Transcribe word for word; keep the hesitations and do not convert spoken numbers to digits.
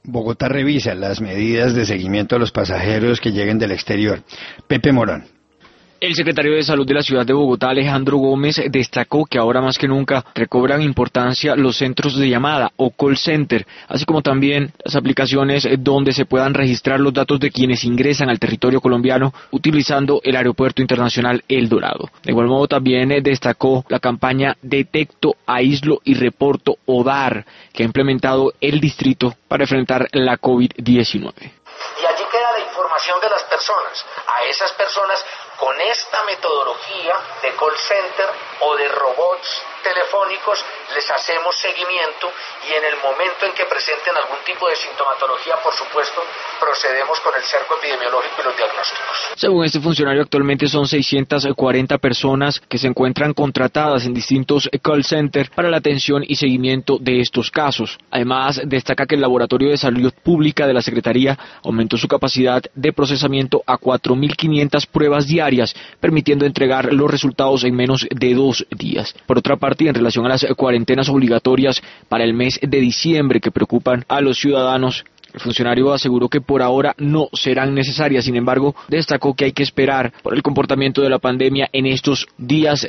Bogotá revisa las medidas de seguimiento a los pasajeros que lleguen del exterior. Pepe Morán. El secretario de Salud de la ciudad de Bogotá, Alejandro Gómez, destacó que ahora más que nunca recobran importancia los centros de llamada o call center, así como también las aplicaciones donde se puedan registrar los datos de quienes ingresan al territorio colombiano utilizando el Aeropuerto Internacional El Dorado. De igual modo también destacó la campaña Detecto, Aíslo y Reporto o D A R que ha implementado el distrito para enfrentar la COVID diecinueve. Y allí queda la información de las personas. A esas personas, con esta metodología de call center o de robots telefónicos, les hacemos seguimiento y en el momento en que presenten algún tipo de sintomatología, por supuesto, procedemos con el cerco epidemiológico y los diagnósticos. Según este funcionario, actualmente son seiscientas cuarenta personas que se encuentran contratadas en distintos call centers para la atención y seguimiento de estos casos. Además, destaca que el Laboratorio de Salud Pública de la Secretaría aumentó su capacidad de procesamiento a cuatro mil quinientas pruebas diarias, permitiendo entregar los resultados en menos de dos días. Por otra parte, y en relación a las cuarentenas obligatorias para el mes de diciembre que preocupan a los ciudadanos, el funcionario aseguró que por ahora no serán necesarias. Sin embargo, destacó que hay que esperar por el comportamiento de la pandemia en estos días